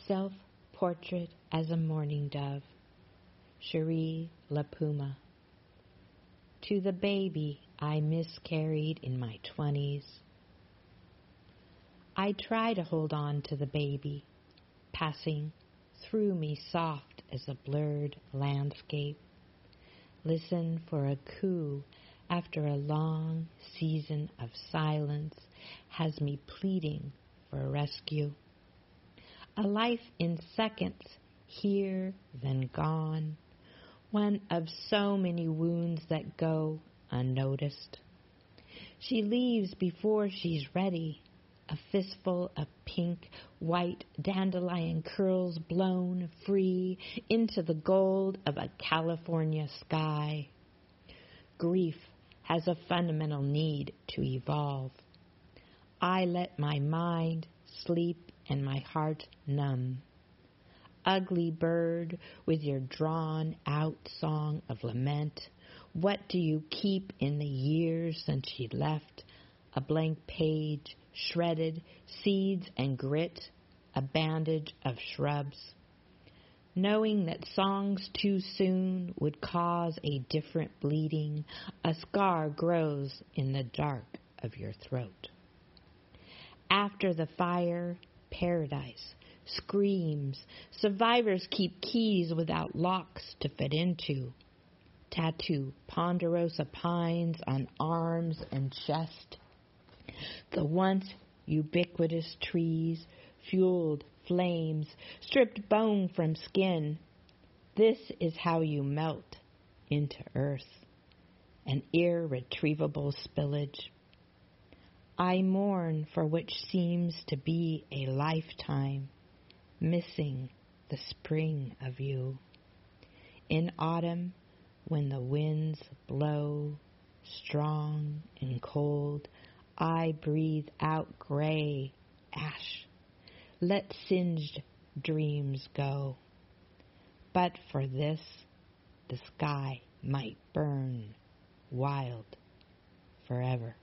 Self-Portrait as a Mourning Dove, Cherie LaPuma. To the baby I miscarried in my 20s. I try to hold on to the baby, passing through me soft as a blurred landscape. Listen for a coo after a long season of silence has me pleading for rescue. A life in seconds, here then gone, one of so many wounds that go unnoticed. She leaves before she's ready, a fistful of pink, white dandelion curls blown free into the gold of a California sky. Grief has a fundamental need to evolve. I let my mind sleep and my heart numb. Ugly bird with your drawn-out song of lament, what do you keep in the years since she left? A blank page, shredded seeds and grit, a bandage of shrubs. Knowing that songs too soon would cause a different bleeding, a scar grows in the dark of your throat. After the fire, paradise screams. Survivors keep keys without locks to fit into. Tattoo ponderosa pines on arms and chest. The once ubiquitous trees fueled flames, stripped bone from skin. This is how you melt into earth, an irretrievable spillage. I mourn for which seems to be a lifetime, missing the spring of you. In autumn, when the winds blow strong and cold, I breathe out gray ash. Let singed dreams go. But for this, the sky might burn wild forever.